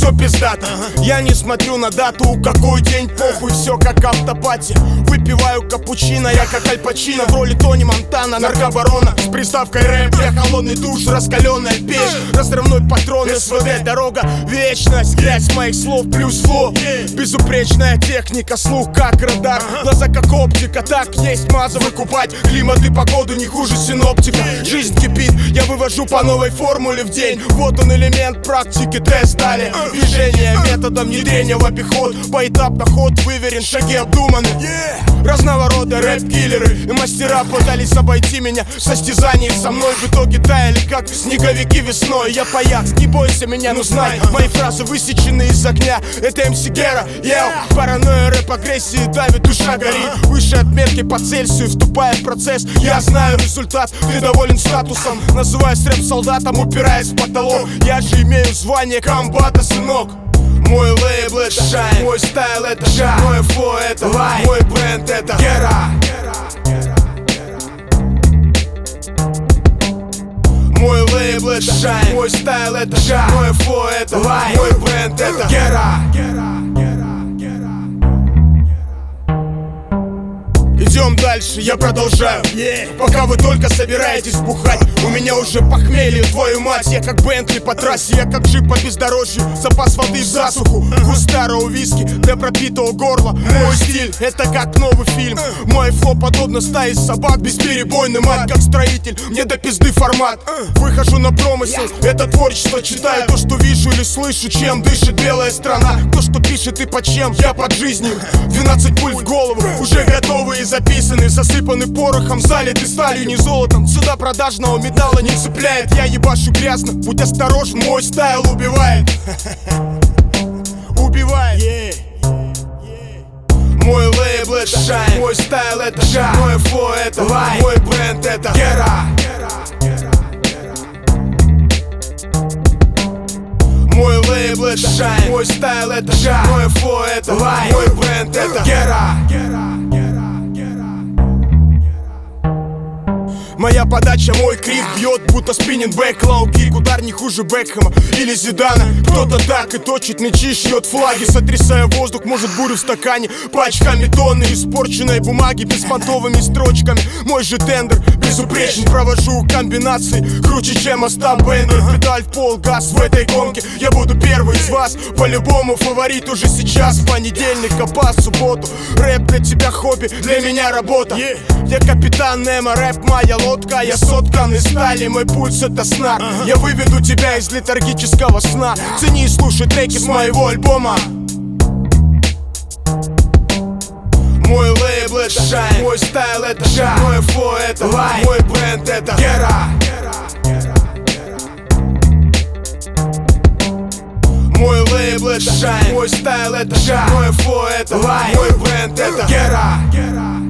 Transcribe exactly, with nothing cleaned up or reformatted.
все пиздато. Я не смотрю на дату, какой день, похуй, все как автопати. Выпиваю капучино, я как Аль Пачино в роли Тони Монтана, наркобарона. С приставкой рэп, я холодный душ, раскаленная печь, разрывной патрон, СВД, дорога, вечность, грязь моих слов плюс фло. Безупречная техника, слух как радар, глаза как оптика, так есть маза выкупать. Климат и погоду не хуже синоптика. Жизнь кипит, я вывожу по новой формуле в день. Вот он элемент практики, тест далее. Движение методом внедрения в обиход. Поэтапно ход выверен, шаги обдуманы. Разного рода рэп-киллеры и мастера пытались обойти меня в состязании со мной. В итоге таяли, как снеговики весной. Я паяк, не бойся меня, ну знай, мои фразы высечены из огня. Это эм си Гера, йоу. Паранойя, рэп, агрессии давит, душа горит. Выше отметки по Цельсию, вступая в процесс. Я знаю результат, ты доволен статусом. Называюсь рэп-солдатом, упираясь в потолок. Я же имею звание комбата, сынок. Мой лейбл это Shine, мой стайл это Shine, мой флоу это Light, мой бренд это Гера. Мой лейбл это Shine, мой стайл это Shine, мой флоу это Light, мой бренд это Гера. Идем дальше, я продолжаю, yeah. Пока вы только собираетесь бухать, у меня уже похмелье, твою мать. Я как Бентли по трассе, я как джип по бездорожью. Запас воды в засуху, вкус старого виски для пропитого горла. Мой стиль, это как новый фильм. Мой флоу подобно стае собак, бесперебойный мат, как строитель, мне до пизды формат. Выхожу на промысел, это творчество. Читаю то, что вижу или слышу, чем дышит белая страна. То, что пишет и под чем, я под жизнью. Двенадцать пуль в голову, уже готовы и записаны, засыпаны порохом, залиты сталью, не золотом. Сюда продажного металла не цепляет. Я ебашу грязно, будь осторожен, мой стайл убивает. Убивает. Мой лейбл это Shine, мой стайл это Shine, мой флоу это Light, мой бренд это Гера. Мой лейбл это Shine, мой стайл это Shine, мой флоу это Light, мой бренд это Гера. Моя подача, мой крик бьет, будто спиннинг-бэк, лоу-кик, удар не хуже Бекхэма или Зидана. Кто-то так и точит мячи, шьет флаги, сотрясая воздух, может бурю в стакане. Пачками тонны испорченной бумаги, беспонтовыми строчками. Мой же тендер безупречен, провожу комбинации круче, чем Остап Бендер. Педаль в пол, газ в этой гонке, я буду первый из вас. По-любому фаворит уже сейчас, понедельник, по субботу. Рэп для тебя хобби, для меня работа. Я капитан Немо, рэп моя лодка. Я соткан из стали, мой пульс это снар. Я выведу тебя из летаргического сна. Цени и слушай треки с моего альбома. Мой лейбл это Shine, мой стайл это Shine, мой флоу это Light, мой бренд это Гера. Мой лейбл это Shine, мой стайл это Shine, мой флоу это Light, мой бренд это Гера.